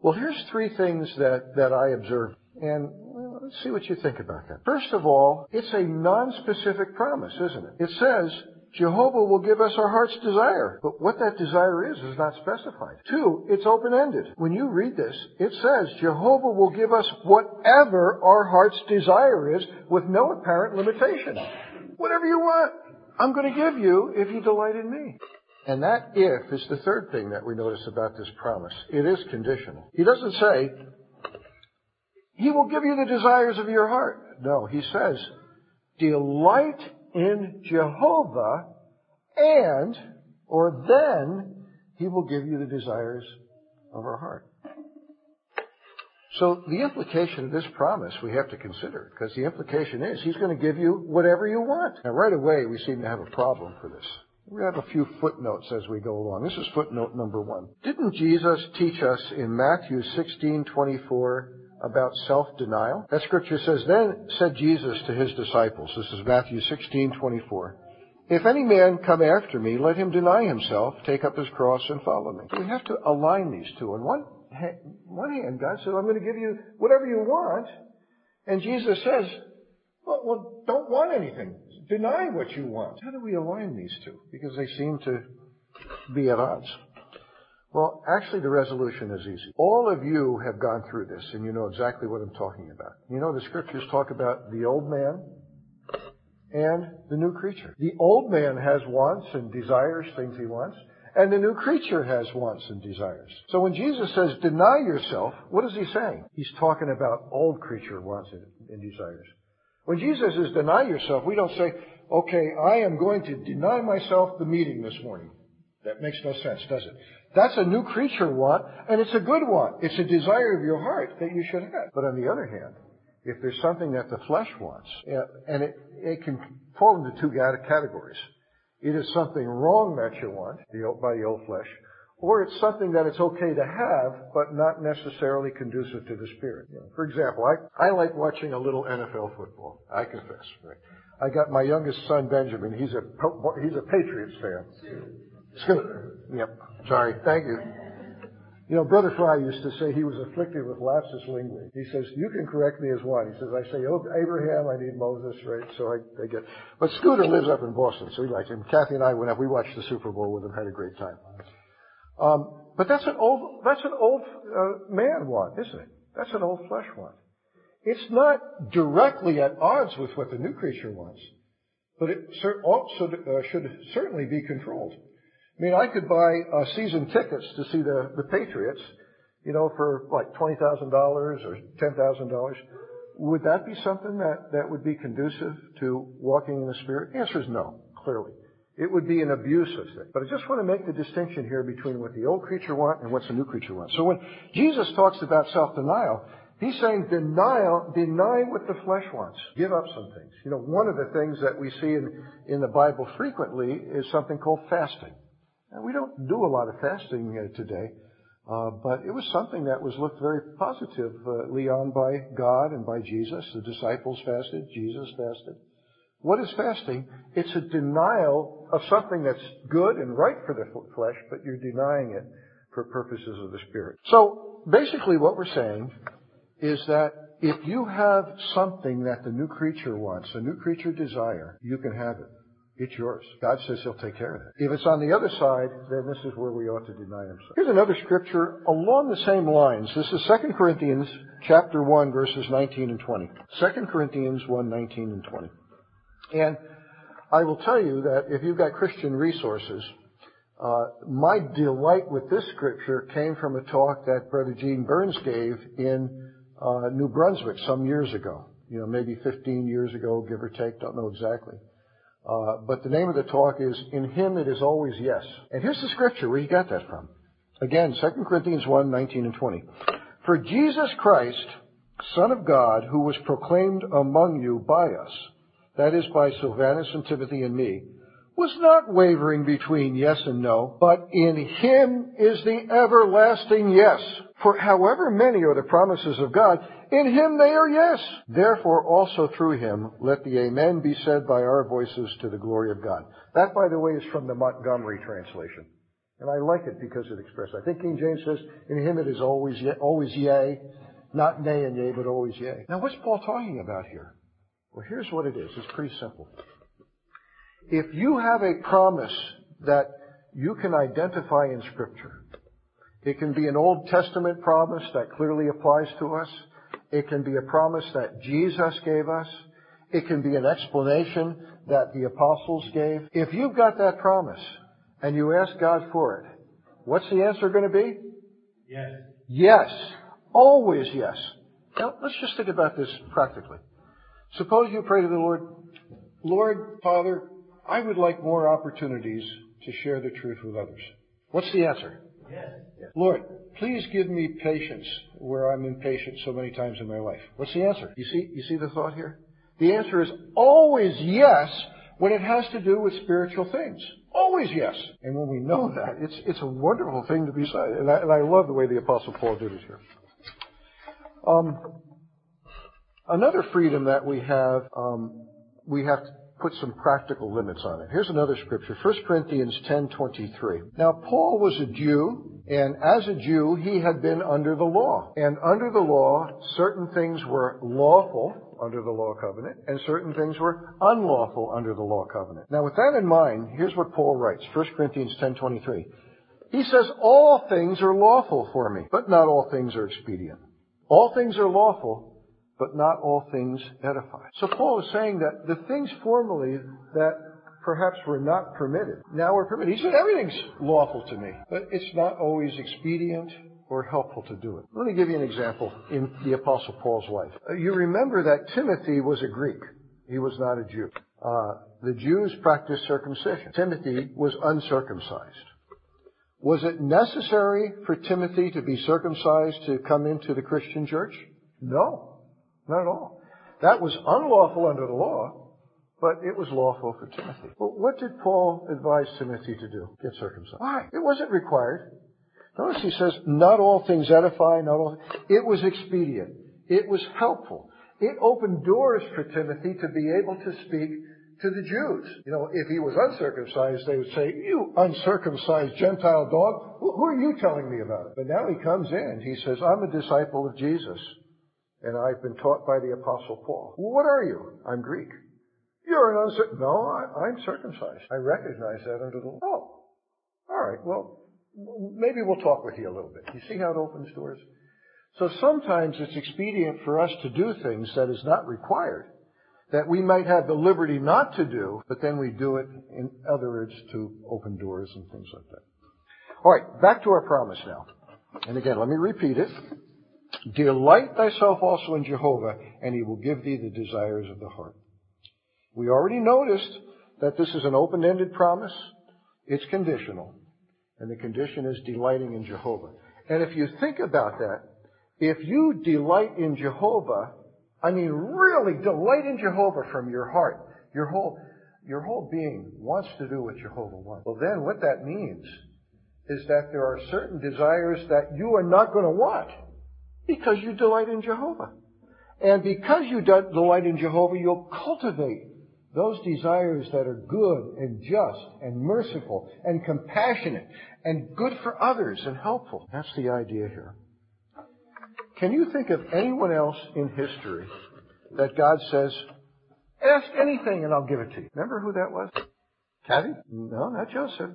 Well, here's three things that I observed, and let's see what you think about that. First of all, it's a non-specific promise, isn't it? It says, Jehovah will give us our heart's desire. But what that desire is not specified. Two, it's open-ended. When you read this, it says Jehovah will give us whatever our heart's desire is with no apparent limitation. Whatever you want, I'm going to give you if you delight in me. And that if is the third thing that we notice about this promise. It is conditional. He doesn't say, He will give you the desires of your heart. No, He says, delight in Jehovah, and, or then, He will give you the desires of our heart. So the implication of this promise we have to consider, because the implication is He's going to give you whatever you want. Now right away we seem to have a problem for this. We have a few footnotes as we go along. This is footnote number 1. Didn't Jesus teach us in Matthew 16:24 about self-denial? That scripture says, then said Jesus to His disciples, this is Matthew 16:24, if any man come after me, let him deny himself, take up his cross, and follow me. So we have to align these two. On one hand, God said, I'm going to give you whatever you want. And Jesus says, well, don't want anything. Deny what you want. How do we align these two? Because they seem to be at odds. Well, actually, the resolution is easy. All of you have gone through this, and you know exactly what I'm talking about. You know, the scriptures talk about the old man and the new creature. The old man has wants and desires, things he wants, and the new creature has wants and desires. So when Jesus says, deny yourself, what is He saying? He's talking about old creature wants and desires. When Jesus says, deny yourself, we don't say, okay, I am going to deny myself the meeting this morning. That makes no sense, does it? That's a new creature want, and it's a good want. It's a desire of your heart that you should have. But on the other hand, if there's something that the flesh wants, and it can fall into two categories. It is something wrong that you want by the old flesh, or it's something that it's okay to have, but not necessarily conducive to the Spirit. You know, for example, I like watching a little NFL football. I confess. Right? I got my youngest son, Benjamin. He's a Patriots fan. Scooter. Yep. Sorry. Thank you. You know, Brother Fry used to say he was afflicted with lapsus linguae. He says, you can correct me as one. He says, I say, oh, Abraham, I need Moses, right? So I get. But Scooter lives up in Boston, so he likes him. Kathy and I went up. We watched the Super Bowl with him, had a great time. But that's an old man want, isn't it? That's an old flesh want. It's not directly at odds with what the new creature wants, but it also should certainly be controlled. I mean, I could buy season tickets to see the Patriots, you know, for like $20,000 or $10,000. Would that be something that would be conducive to walking in the Spirit? The answer is no, clearly. It would be an abusive thing. But I just want to make the distinction here between what the old creature wants and what's the new creature wants. So when Jesus talks about self-denial, He's saying deny what the flesh wants. Give up some things. You know, one of the things that we see in the Bible frequently is something called fasting. And we don't do a lot of fasting today, but it was something that was looked very positively on by God and by Jesus. The disciples fasted. Jesus fasted. What is fasting? It's a denial of something that's good and right for the flesh, but you're denying it for purposes of the Spirit. So basically what we're saying is that if you have something that the new creature wants, a new creature desire, you can have it. It's yours. God says He'll take care of it. If it's on the other side, then this is where we ought to deny Him. Here's another scripture along the same lines. This is 2 Corinthians chapter 1, verses 19 and 20. 2 Corinthians 1, 19 and 20. And I will tell you that if you've got Christian resources, my delight with this scripture came from a talk that Brother Gene Burns gave in New Brunswick some years ago. You know, maybe 15 years ago, give or take, don't know exactly. But the name of the talk is, In Him It Is Always Yes. And here's the scripture where he got that from. Again, 2 Corinthians 1, 19 and 20. For Jesus Christ, Son of God, who was proclaimed among you by us, that is by Silvanus and Timothy and me, was not wavering between yes and no, but in Him is the everlasting yes. For however many are the promises of God, in Him they are yes. Therefore also through Him let the Amen be said by our voices to the glory of God. That, by the way, is from the Montgomery translation. And I like it because it expresses. I think King James says, in him it is always yea, not nay and yea, but always yea. Now, what's Paul talking about here? Well, here's what it is. It's pretty simple. If you have a promise that you can identify in Scripture, it can be an Old Testament promise that clearly applies to us. It can be a promise that Jesus gave us. It can be an explanation that the apostles gave. If you've got that promise and you ask God for it, what's the answer going to be? Yes. Yes. Always yes. Now, let's just think about this practically. Suppose you pray to the Lord, Lord, Father, I would like more opportunities to share the truth with others. What's the answer? Yes. Lord, please give me patience where I'm impatient so many times in my life. What's the answer? You see the thought here? The answer is always yes when it has to do with spiritual things. Always yes. And when we know that, it's a wonderful thing to be said. And I love the way the Apostle Paul did it here. Another freedom that we have to put some practical limits on it. Here's another scripture, 1 Corinthians 10:23. Now, Paul was a Jew, and as a Jew, he had been under the law. And under the law, certain things were lawful under the law covenant, and certain things were unlawful under the law covenant. Now, with that in mind, here's what Paul writes, 1 Corinthians 10:23. He says, all things are lawful for me, but not all things are expedient. All things are lawful, but not all things edify. So Paul is saying that the things formerly that perhaps were not permitted, now are permitted. He said everything's lawful to me, but it's not always expedient or helpful to do it. Let me give you an example in the Apostle Paul's life. You remember that Timothy was a Greek. He was not a Jew. The Jews practiced circumcision. Timothy was uncircumcised. Was it necessary for Timothy to be circumcised to come into the Christian church? No. Not at all. That was unlawful under the law, but it was lawful for Timothy. Well, what did Paul advise Timothy to do? Get circumcised. Why? It wasn't required. Notice he says, not all things edify, not all. It was expedient. It was helpful. It opened doors for Timothy to be able to speak to the Jews. You know, if he was uncircumcised, they would say, you uncircumcised Gentile dog, who are you telling me about it? But now he comes in. He says, I'm a disciple of Jesus. And I've been taught by the Apostle Paul. Well, what are you? I'm Greek. You're an uncircumcised. No, I'm circumcised. I recognize that under the law. Oh, all right. Well, maybe we'll talk with you a little bit. You see how it opens doors? So sometimes it's expedient for us to do things that is not required, that we might have the liberty not to do, but then we do it, in other words, to open doors and things like that. All right, back to our promise now. And again, let me repeat it. Delight thyself also in Jehovah, and he will give thee the desires of the heart. We already noticed that this is an open-ended promise. It's conditional. And the condition is delighting in Jehovah. And if you think about that, if you delight in Jehovah, I mean really delight in Jehovah from your heart, your whole being wants to do what Jehovah wants. Well, then what that means is that there are certain desires that you are not going to want. Because you delight in Jehovah. And because you delight in Jehovah, you'll cultivate those desires that are good and just and merciful and compassionate and good for others and helpful. That's the idea here. Can you think of anyone else in history that God says, ask anything and I'll give it to you? Remember who that was? Kathy? No, not Joseph.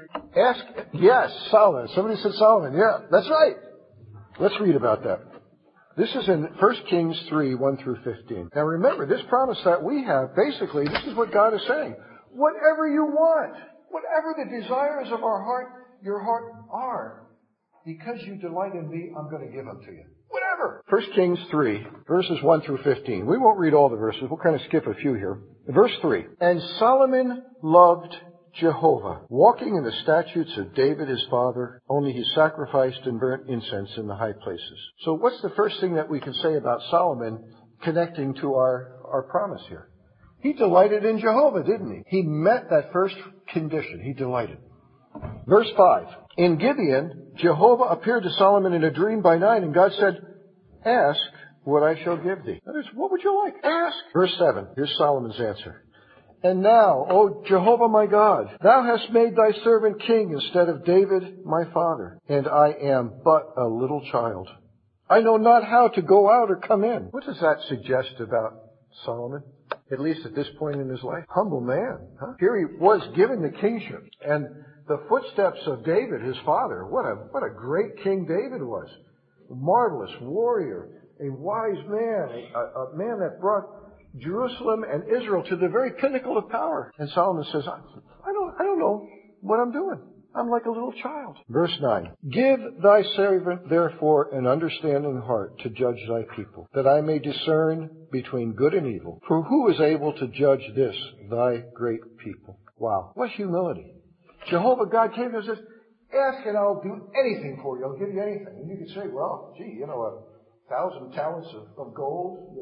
Yes, Solomon. Somebody said Solomon. Yeah, that's right. Let's read about that. This is in 1 Kings 3, 1 through 15. Now remember, this promise that we have, basically, this is what God is saying. Whatever you want, whatever the desires of your heart are, because you delight in me, I'm going to give them to you. Whatever. 1 Kings 3, verses 1 through 15. We won't read all the verses. We'll kind of skip a few here. Verse 3. And Solomon loved Jehovah, walking in the statutes of David his father, only he sacrificed and burnt incense in the high places. So what's the first thing that we can say about Solomon connecting to our promise here? He delighted in Jehovah, didn't he? He met that first condition. He delighted. Verse 5. In Gibeon, Jehovah appeared to Solomon in a dream by night, and God said, ask what I shall give thee. That is, what would you like? Ask. Verse 7. Here's Solomon's answer. And now, O Jehovah my God, thou hast made thy servant king instead of David my father, and I am but a little child. I know not how to go out or come in. What does that suggest about Solomon? At least at this point in his life. Humble man. Huh? Here he was given the kingship. And the footsteps of David, his father. What a great king David was. A marvelous warrior. A wise man. A man that brought Jerusalem and Israel to the very pinnacle of power. And Solomon says, I don't know what I'm doing. I'm like a little child. Verse 9. Give thy servant therefore an understanding heart to judge thy people, that I may discern between good and evil. For who is able to judge this, thy great people? Wow. What humility. Jehovah God came and says, ask and I'll do anything for you. I'll give you anything. And you could say, well, gee, 1,000 talents of gold,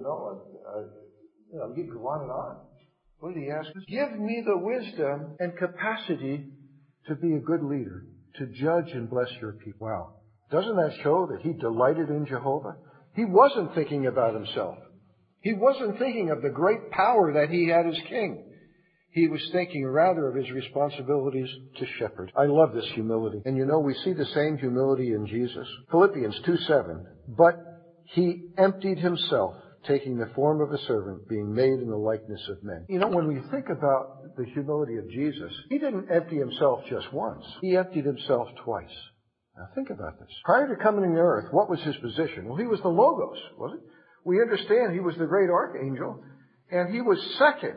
you could go on and on. What did he ask? Give me the wisdom and capacity to be a good leader, to judge and bless your people. Wow. Doesn't that show that he delighted in Jehovah? He wasn't thinking about himself. He wasn't thinking of the great power that he had as king. He was thinking rather of his responsibilities to shepherd. I love this humility. And we see the same humility in Jesus. Philippians 2:7. But he emptied himself, taking the form of a servant, being made in the likeness of men. When we think about the humility of Jesus, he didn't empty himself just once. He emptied himself twice. Now think about this. Prior to coming to earth, what was his position? Well, he was the Logos, wasn't he? We understand he was the great archangel, and he was second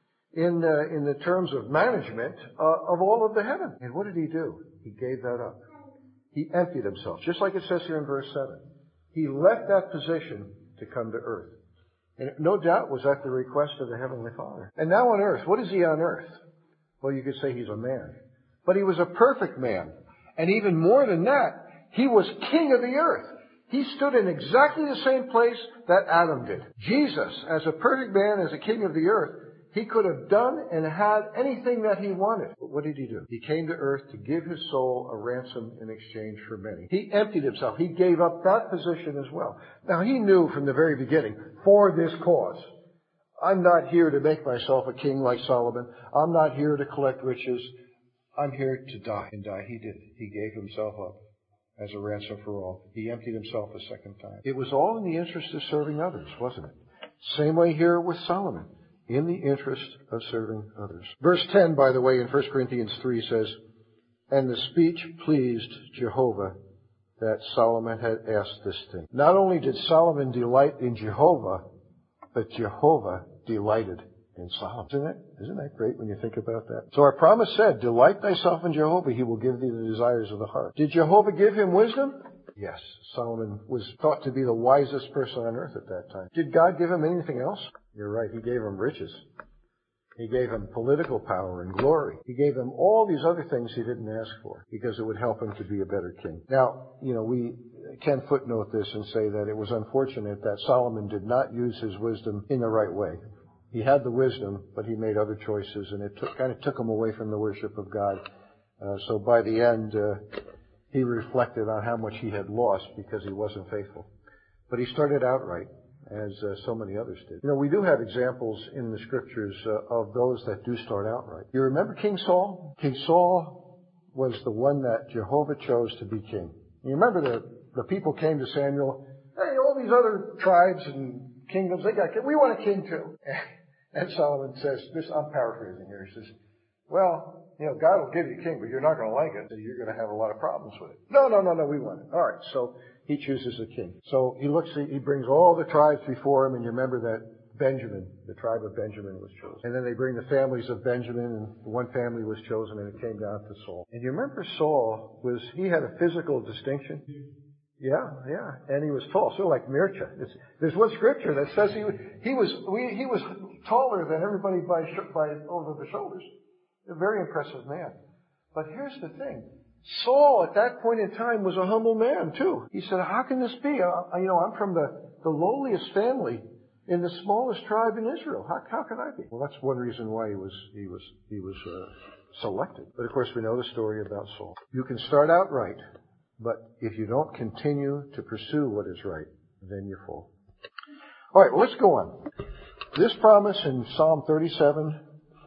in the terms of management of all of the heaven. And what did he do? He gave that up. He emptied himself, just like it says here in verse 7. He left that position to come to earth. And no doubt was at the request of the Heavenly Father. And now on earth, what is he on earth? Well, you could say he's a man. But he was a perfect man. And even more than that, he was king of the earth. He stood in exactly the same place that Adam did. Jesus, as a perfect man, as a king of the earth, he could have done and had anything that he wanted. But what did he do? He came to earth to give his soul a ransom in exchange for many. He emptied himself. He gave up that position as well. Now, he knew from the very beginning, for this cause, I'm not here to make myself a king like Solomon. I'm not here to collect riches. I'm here to die. And die he did. He gave himself up as a ransom for all. He emptied himself a second time. It was all in the interest of serving others, wasn't it? Same way here with Solomon. In the interest of serving others. Verse 10, by the way, in 1 Corinthians 3 says, and the speech pleased Jehovah that Solomon had asked this thing. Not only did Solomon delight in Jehovah, but Jehovah delighted in Solomon. Isn't that great when you think about that? So our promise said, delight thyself in Jehovah, he will give thee the desires of the heart. Did Jehovah give him wisdom? Yes. Solomon was thought to be the wisest person on earth at that time. Did God give him anything else? You're right. He gave him riches. He gave him political power and glory. He gave him all these other things he didn't ask for because it would help him to be a better king. Now, we can footnote this and say that it was unfortunate that Solomon did not use his wisdom in the right way. He had the wisdom, but he made other choices, and it kind of took him away from the worship of God. So by the end, he reflected on how much he had lost because he wasn't faithful. But he started out right, as so many others did. We do have examples in the scriptures of those that do start out right. You remember King Saul? King Saul was the one that Jehovah chose to be king. You remember the people came to Samuel, hey, all these other tribes and kingdoms, we want a king too. And Solomon says, I'm paraphrasing here, he says, well, God will give you a king, but you're not going to like it, so you're going to have a lot of problems with it. No, we want it. All right, so he chooses a king. So he brings all the tribes before him, and you remember that Benjamin, the tribe of Benjamin was chosen. And then they bring the families of Benjamin, and one family was chosen, and it came down to Saul. And you remember Saul he had a physical distinction? Yeah. And he was tall, sort of like Mircea. There's one scripture that says he was taller than everybody by over the shoulders. A very impressive man. But here's the thing. Saul, at that point in time, was a humble man, too. He said, how can this be? I'm from the lowliest family in the smallest tribe in Israel. How can I be? Well, that's one reason why he was selected. But, of course, we know the story about Saul. You can start out right, but if you don't continue to pursue what is right, then you fall. All right, well, let's go on. This promise in Psalm 37,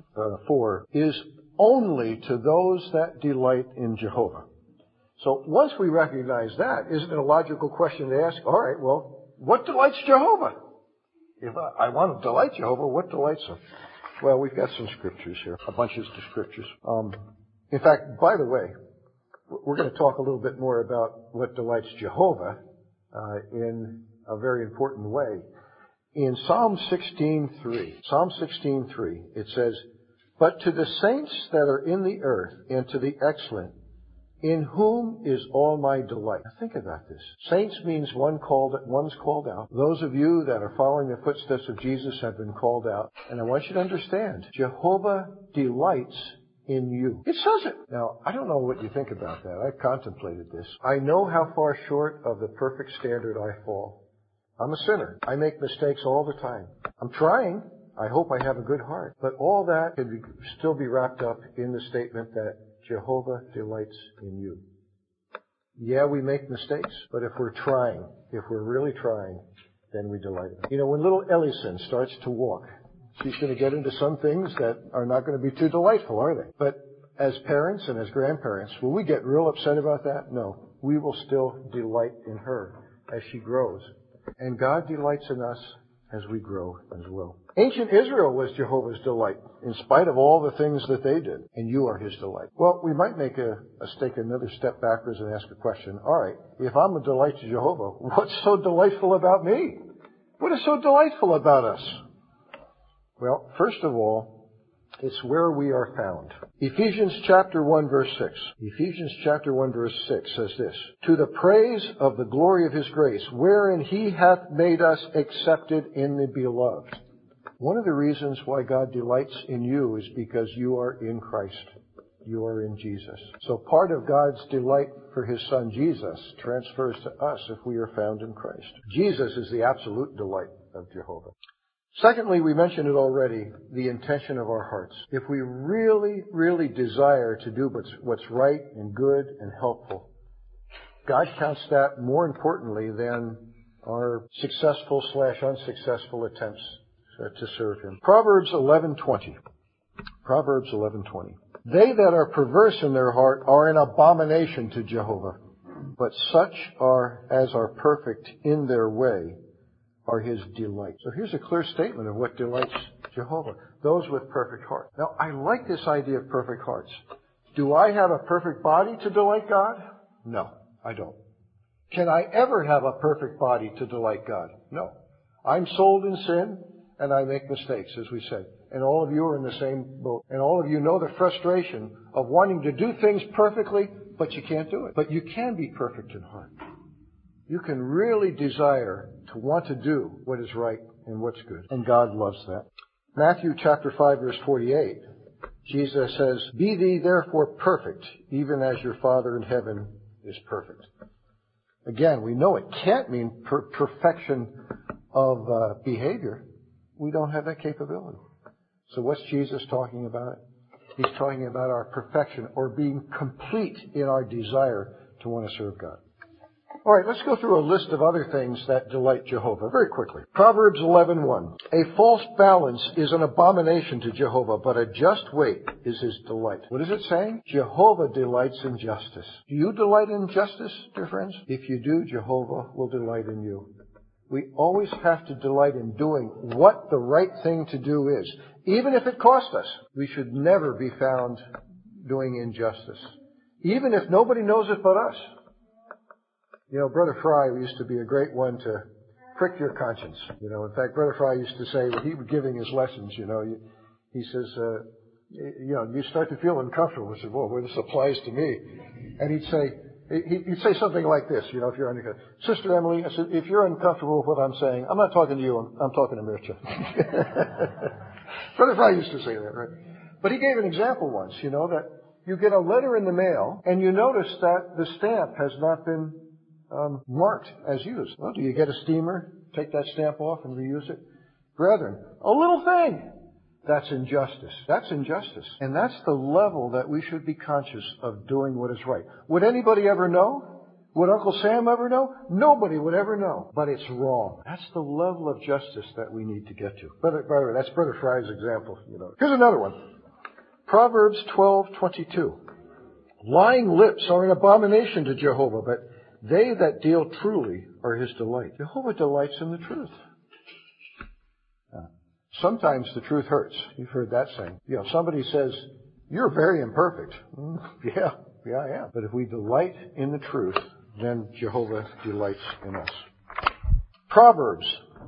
4 is only to those that delight in Jehovah. So once we recognize that, isn't it a logical question to ask, all right, well, what delights Jehovah? If I want to delight Jehovah, what delights him? Well, we've got some scriptures here, a bunch of scriptures. In fact, by the way, we're going to talk a little bit more about what delights Jehovah in a very important way. In Psalm 16:3, it says, "But to the saints that are in the earth and to the excellent, in whom is all my delight." Now think about this. Saints means one's called out. Those of you that are following the footsteps of Jesus have been called out. And I want you to understand, Jehovah delights in you. It says it. Now, I don't know what you think about that. I've contemplated this. I know how far short of the perfect standard I fall. I'm a sinner. I make mistakes all the time. I'm trying. I hope I have a good heart. But all that can still be wrapped up in the statement that Jehovah delights in you. Yeah, we make mistakes, but if we're really trying, then we delight in him. You know, when little Ellison starts to walk, she's going to get into some things that are not going to be too delightful, are they? But as parents and as grandparents, will we get real upset about that? No. We will still delight in her as she grows. And God delights in us as we grow as well. Ancient Israel was Jehovah's delight, in spite of all the things that they did. And you are his delight. Well, we might take another step backwards and ask a question. All right, if I'm a delight to Jehovah, what's so delightful about me? What is so delightful about us? Well, first of all, it's where we are found. Ephesians chapter 1 verse 6. Ephesians chapter 1 verse 6 says this, "To the praise of the glory of his grace, wherein he hath made us accepted in the beloved." One of the reasons why God delights in you is because you are in Christ. You are in Jesus. So part of God's delight for his son Jesus transfers to us if we are found in Christ. Jesus is the absolute delight of Jehovah. Secondly, we mentioned it already, the intention of our hearts. If we really, really desire to do what's right and good and helpful, God counts that more importantly than our successful/unsuccessful attempts to serve him. Proverbs 11:20. Proverbs 11:20. "They that are perverse in their heart are an abomination to Jehovah, but such as are perfect in their way are his delight." So here's a clear statement of what delights Jehovah. Those with perfect heart. Now, I like this idea of perfect hearts. Do I have a perfect body to delight God? No, I don't. Can I ever have a perfect body to delight God? No. I'm sold in sin, and I make mistakes, as we said. And all of you are in the same boat. And all of you know the frustration of wanting to do things perfectly, but you can't do it. But you can be perfect in heart. You can really desire to want to do what is right and what's good. And God loves that. Matthew chapter 5 verse 48. Jesus says, "Be ye therefore perfect, even as your Father in heaven is perfect." Again, we know it can't mean perfection of behavior. We don't have that capability. So what's Jesus talking about? He's talking about our perfection or being complete in our desire to want to serve God. All right, let's go through a list of other things that delight Jehovah very quickly. Proverbs 11:1. "A false balance is an abomination to Jehovah, but a just weight is his delight." What is it saying? Jehovah delights in justice. Do you delight in justice, dear friends? If you do, Jehovah will delight in you. We always have to delight in doing what the right thing to do is, even if it costs us. We should never be found doing injustice, even if nobody knows it but us. You know, Brother Fry used to be a great one to prick your conscience. You know, in fact, Brother Fry used to say when he was giving his lessons, he says, you start to feel uncomfortable. I said, "Well, this applies to me." And he'd say something like this, if you're uncomfortable. "Sister Emily," I said, "if you're uncomfortable with what I'm saying, I'm not talking to you, I'm talking to Mircha." Brother Fry used to say that, right? But he gave an example once, that you get a letter in the mail and you notice that the stamp has not been marked as used. Well, do you get a steamer, take that stamp off and reuse it? Brethren, a little thing. That's injustice. That's injustice. And that's the level that we should be conscious of doing what is right. Would anybody ever know? Would Uncle Sam ever know? Nobody would ever know. But it's wrong. That's the level of justice that we need to get to. By the way, that's Brother Fry's example. Here's another one. Proverbs 12:22. Lying lips are an abomination to Jehovah, but they that deal truly are his delight. Jehovah delights in the truth. Sometimes the truth hurts. You've heard that saying. Somebody says, "You're very imperfect." Yeah, I am. But if we delight in the truth, then Jehovah delights in us. Proverbs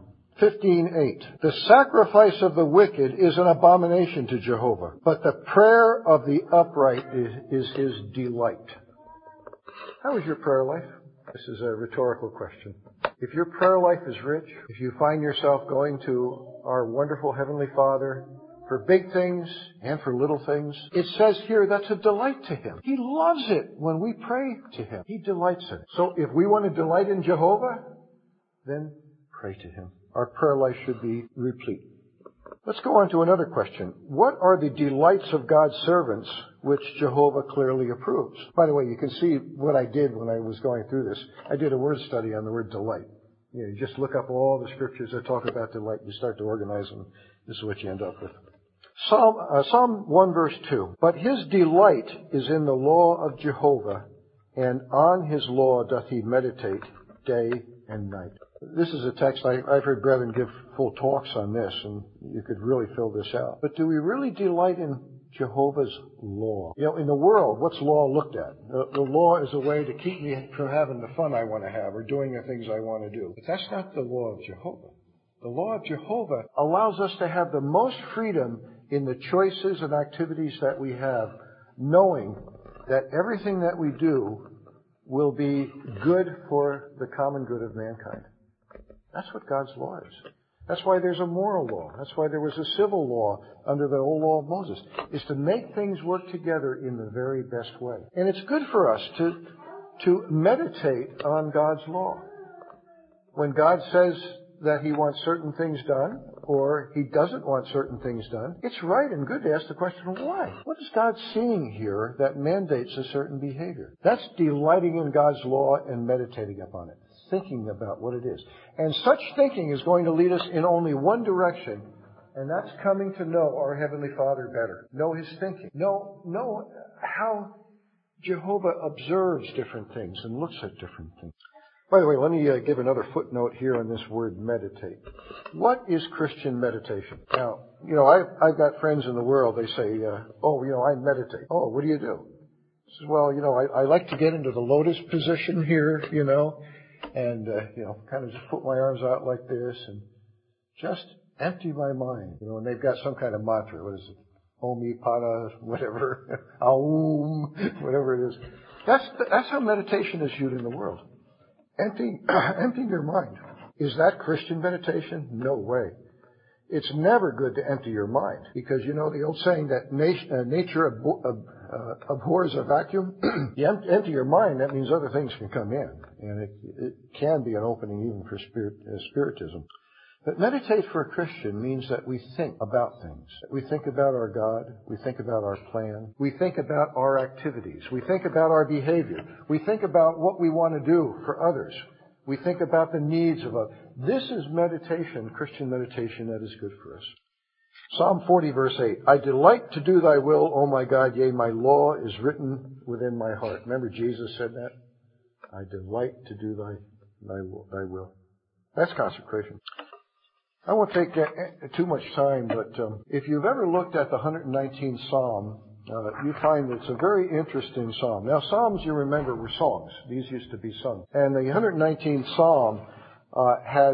15:8. The sacrifice of the wicked is an abomination to Jehovah, but the prayer of the upright is his delight. How is your prayer life? This is a rhetorical question. If your prayer life is rich, if you find yourself going to our wonderful Heavenly Father for big things and for little things, it says here that's a delight to him. He loves it when we pray to him. He delights in it. So if we want to delight in Jehovah, then pray to him. Our prayer life should be replete. Let's go on to another question. What are the delights of God's servants which Jehovah clearly approves? By the way, you can see what I did when I was going through this. I did a word study on the word delight. You just look up all the scriptures that talk about delight. You start to organize them. This is what you end up with. Psalm 1 verse 2. But his delight is in the law of Jehovah, and on his law doth he meditate day and night. This is a text I've heard brethren give full talks on this, and you could really fill this out. But do we really delight in Jehovah's law? In the world, what's law looked at? The law is a way to keep me from having the fun I want to have or doing the things I want to do. But that's not the law of Jehovah. The law of Jehovah allows us to have the most freedom in the choices and activities that we have, knowing that everything that we do will be good for the common good of mankind. That's what God's law is. That's why there's a moral law. That's why there was a civil law under the old law of Moses, is to make things work together in the very best way. And it's good for us to meditate on God's law. When God says that he wants certain things done, or he doesn't want certain things done, it's right and good to ask the question, why? What is God seeing here that mandates a certain behavior? That's delighting in God's law and meditating upon it, thinking about what it is. And such thinking is going to lead us in only one direction, and that's coming to know our Heavenly Father better. Know his thinking. Know how Jehovah observes different things and looks at different things. By the way, let me give another footnote here on this word meditate. What is Christian meditation? Now, I've got friends in the world, they say, I meditate. Oh, what do you do? I says, well, I like to get into the lotus position here, and, kind of just put my arms out like this and just empty my mind. And they've got some kind of mantra. What is it? Omi, Pada, whatever. Aum, whatever it is. That's how meditation is viewed in the world. Emptying your mind. Is that Christian meditation? No way. It's never good to empty your mind, because the old saying that nature abhors a vacuum. You empty your mind, that means other things can come in, and it can be an opening even for spiritism. But meditate for a Christian means that we think about things. We think about our God. We think about our plan. We think about our activities. We think about our behavior. We think about what we want to do for others. We think about the needs of others. This is meditation, Christian meditation, that is good for us. Psalm 40 verse 8. I delight to do thy will, O my God, yea, my law is written within my heart. Remember Jesus said that? I delight to do thy will. That's consecration. I won't take too much time, but if you've ever looked at the 119th Psalm, you find it's a very interesting psalm. Now, psalms, you remember, were songs. These used to be sung. And the 119th Psalm has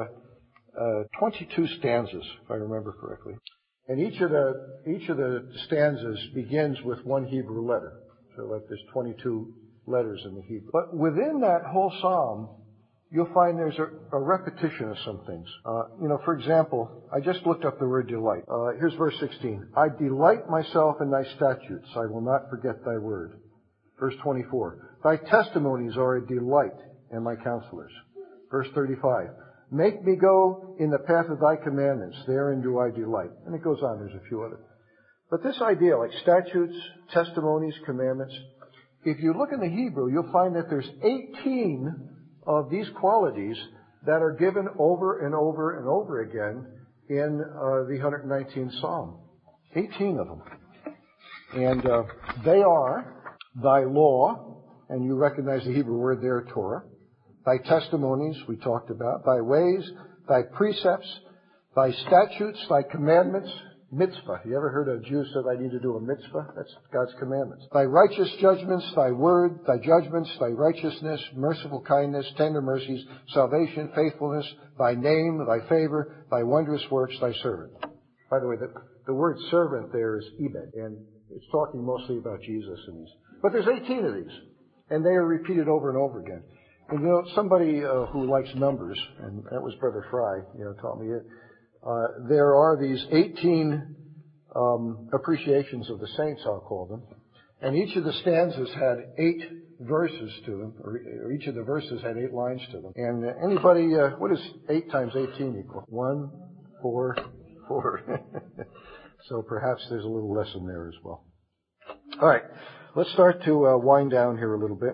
22 stanzas, if I remember correctly. And each of the stanzas begins with one Hebrew letter. So like there's 22 letters in the Hebrew. But within that whole psalm, you'll find there's a repetition of some things. For example, I just looked up the word delight. Here's verse 16. I delight myself in thy statutes. I will not forget thy word. Verse 24. Thy testimonies are a delight, and my counselors. Verse 35. Make me go in the path of thy commandments. Therein do I delight. And it goes on. There's a few others. But this idea, like statutes, testimonies, commandments, if you look in the Hebrew, you'll find that there's 18 of these qualities that are given over and over and over again in the 119th Psalm. 18 of them. And they are thy law, and you recognize the Hebrew word there, Torah, thy testimonies, we talked about, thy ways, thy precepts, thy statutes, thy commandments, mitzvah. You ever heard a Jew say, I need to do a mitzvah? That's God's commandments. Thy righteous judgments, thy word, thy judgments, thy righteousness, merciful kindness, tender mercies, salvation, faithfulness, thy name, thy favor, thy wondrous works, thy servant. By the way, the word servant there is Ebed, and it's talking mostly about Jesus and these. But there's 18 of these, and they are repeated over and over again. And somebody who likes numbers, and that was Brother Fry, taught me it. There are these 18 appreciations of the saints, I'll call them, and each of the stanzas had 8 verses to them, or each of the verses had 8 lines to them. And anybody, what is 8 times 18 equal? 1, 4, 4. So perhaps there's a little lesson there as well. All right, let's start to wind down here a little bit.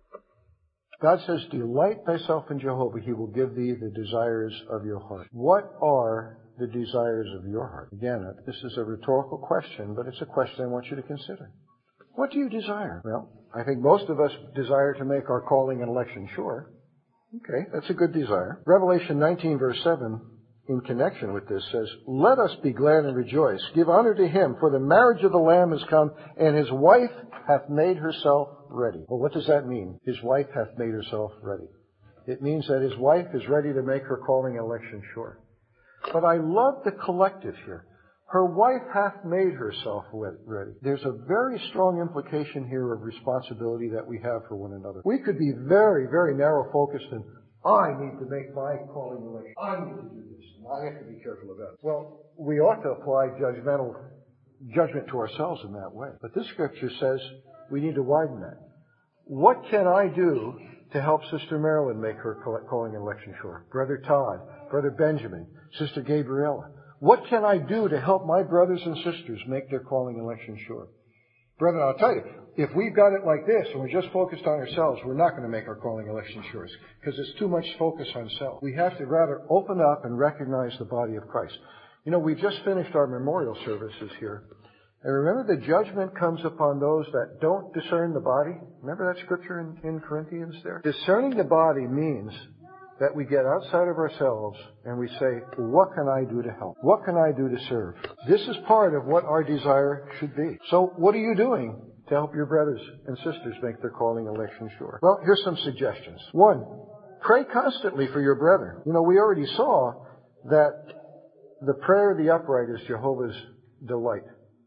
God says, delight thyself in Jehovah, he will give thee the desires of your heart. What are the desires of your heart? Again, this is a rhetorical question, but it's a question I want you to consider. What do you desire? Well, I think most of us desire to make our calling and election sure. Okay, that's a good desire. Revelation 19, verse 7, in connection with this, says, let us be glad and rejoice. Give honor to him, for the marriage of the Lamb is come, and his wife hath made herself ready. Well, what does that mean? His wife hath made herself ready. It means that his wife is ready to make her calling and election sure. But I love the collective here. Her wife hath made herself ready. There's a very strong implication here of responsibility that we have for one another. We could be very, very narrow focused and I need to make my calling and election. I need to do this. And I have to be careful of that. Well, we ought to apply judgment to ourselves in that way. But this scripture says we need to widen that. What can I do to help Sister Marilyn make her calling and election sure? Brother Todd, Brother Benjamin, Sister Gabriella. What can I do to help my brothers and sisters make their calling and election sure? Brethren, I'll tell you, if we've got it like this and we're just focused on ourselves, we're not going to make our calling and election sure because it's too much focus on self. We have to rather open up and recognize the body of Christ. We've just finished our memorial services here. And remember, the judgment comes upon those that don't discern the body. Remember that scripture in Corinthians there? Discerning the body means that we get outside of ourselves and we say, what can I do to help? What can I do to serve? This is part of what our desire should be. So what are you doing to help your brothers and sisters make their calling election sure? Well, here's some suggestions. 1, pray constantly for your brethren. We already saw that the prayer of the upright is Jehovah's delight.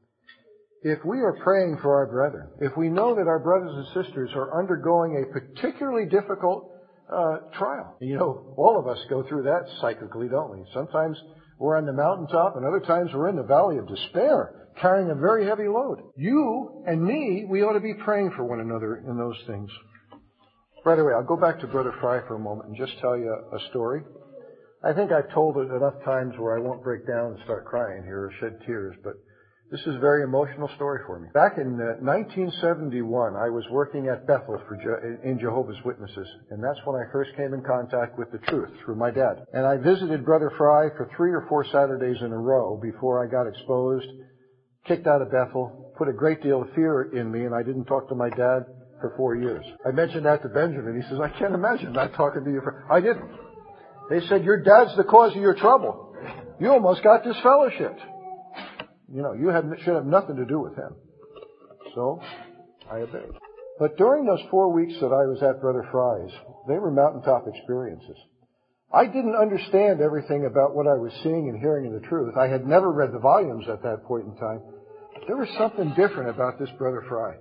If we are praying for our brethren, if we know that our brothers and sisters are undergoing a particularly difficult trial. All of us go through that cyclically, don't we? Sometimes we're on the mountaintop and other times we're in the valley of despair, carrying a very heavy load. You and me, we ought to be praying for one another in those things. By the way, I'll go back to Brother Fry for a moment and just tell you a story. I think I've told it enough times where I won't break down and start crying here or shed tears, but this is a very emotional story for me. Back in 1971, I was working at Bethel in Jehovah's Witnesses, and that's when I first came in contact with the truth through my dad. And I visited Brother Fry for 3 or 4 Saturdays in a row before I got exposed, kicked out of Bethel, put a great deal of fear in me, and I didn't talk to my dad for 4 years. I mentioned that to Benjamin. He says, I can't imagine not talking to you. I didn't. They said, your dad's the cause of your trouble. You almost got disfellowshipped. You should have nothing to do with him. So, I obeyed. But during those 4 weeks that I was at Brother Fry's, they were mountaintop experiences. I didn't understand everything about what I was seeing and hearing in the truth. I had never read the volumes at that point in time. There was something different about this Brother Fry.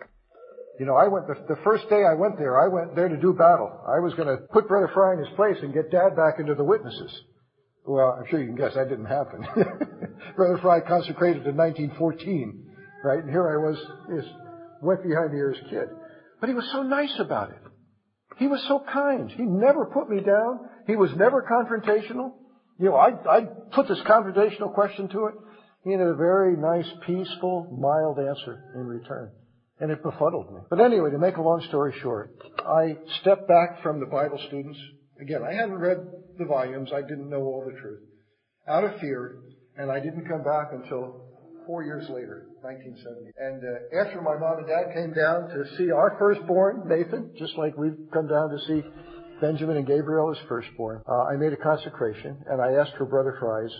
The first day I went there to do battle. I was going to put Brother Fry in his place and get Dad back into the witnesses. Well, I'm sure you can guess that didn't happen. Brother Fry consecrated in 1914, right? And here I was, went behind the ears kid. But he was so nice about it. He was so kind. He never put me down. He was never confrontational. I put this confrontational question to it. He had a very nice, peaceful, mild answer in return. And it befuddled me. But anyway, to make a long story short, I stepped back from the Bible students. Again, I hadn't read the volumes. I didn't know all the truth. Out of fear, and I didn't come back until 4 years later, 1970. And after my mom and dad came down to see our firstborn, Nathan, just like we've come down to see Benjamin and Gabriel as firstborn, I made a consecration, and I asked for Brother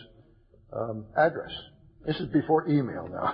Fry's address. This is before email now.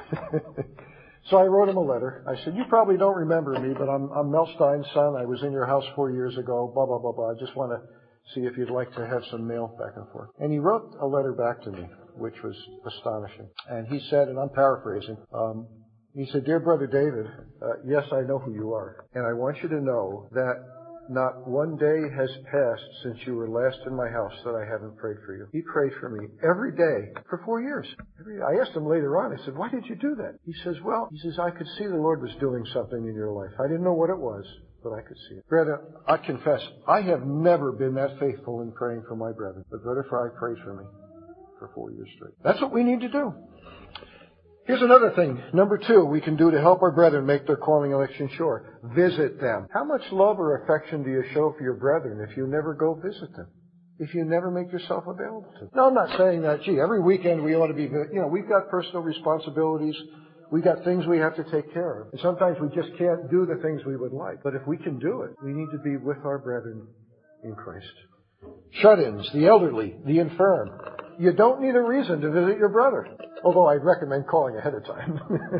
So I wrote him a letter. I said, you probably don't remember me, but I'm Mel Stein's son. I was in your house 4 years ago, blah, blah, blah, blah. I just want to see if you'd like to have some mail back and forth. And he wrote a letter back to me, which was astonishing. And he said, and I'm paraphrasing, he said, Dear Brother David, yes, I know who you are. And I want you to know that not one day has passed since you were last in my house that I haven't prayed for you. He prayed for me every day for 4 years. I asked him later on, I said, why did you do that? He says, I could see the Lord was doing something in your life. I didn't know what it was, but I could see it. Brother, I confess, I have never been that faithful in praying for my brethren. But Brother Fry prayed for me for 4 years straight. That's what we need to do. Here's another thing, number 2, we can do to help our brethren make their calling election sure. Visit them. How much love or affection do you show for your brethren if you never go visit them? If you never make yourself available to them? No, I'm not saying that, every weekend we ought to be, we've got personal responsibilities. We've got things we have to take care of. And sometimes we just can't do the things we would like. But if we can do it, we need to be with our brethren in Christ. Shut-ins, the elderly, the infirm. You don't need a reason to visit your brother. Although I'd recommend calling ahead of time.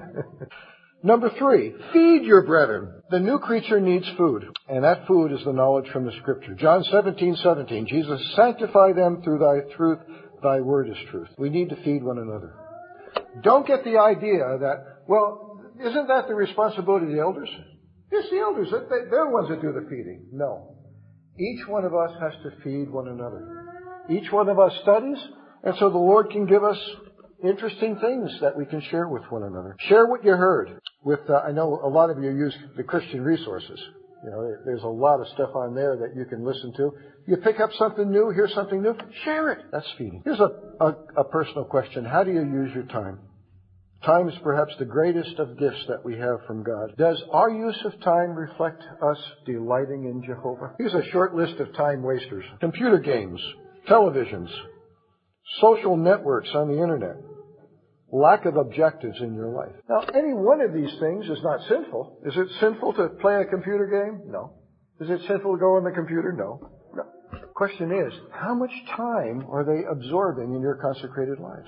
Number 3, feed your brethren. The new creature needs food, and that food is the knowledge from the Scripture. John 17:17, Jesus, sanctify them through thy truth. Thy word is truth. We need to feed one another. Don't get the idea that, isn't that the responsibility of the elders? It's the elders. They're the ones that do the feeding. No. Each one of us has to feed one another. Each one of us studies, and so the Lord can give us interesting things that we can share with one another. Share what you heard. I know a lot of you use the Christian resources. There's a lot of stuff on there that you can listen to. You pick up something new, hear something new, share it. That's feeding. Here's a personal question. How do you use your time? Time is perhaps the greatest of gifts that we have from God. Does our use of time reflect us delighting in Jehovah? Here's a short list of time wasters. Computer games, televisions, social networks on the internet, lack of objectives in your life. Now, any one of these things is not sinful. Is it sinful to play a computer game? No. Is it sinful to go on the computer? No. No. The question is, how much time are they absorbing in your consecrated lives?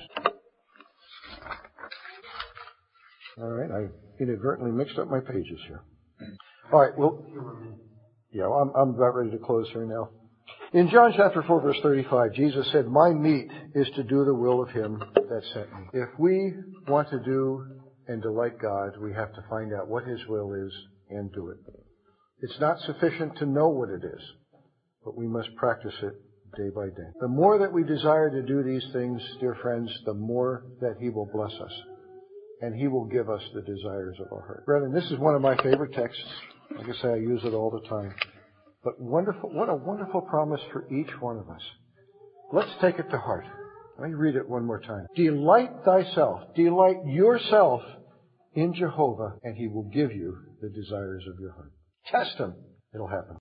All right, I inadvertently mixed up my pages here. All right, I'm about ready to close here now. In John chapter 4, verse 35, Jesus said, my meat is to do the will of him that sent me. If we want to do and delight God, we have to find out what his will is and do it. It's not sufficient to know what it is, but we must practice it day by day. The more that we desire to do these things, dear friends, the more that he will bless us. And he will give us the desires of our heart. Brethren, this is one of my favorite texts. Like I say, I use it all the time. But what a wonderful promise for each one of us. Let's take it to heart. Let me read it one more time. Delight yourself in Jehovah, and he will give you the desires of your heart. Test him. It'll happen.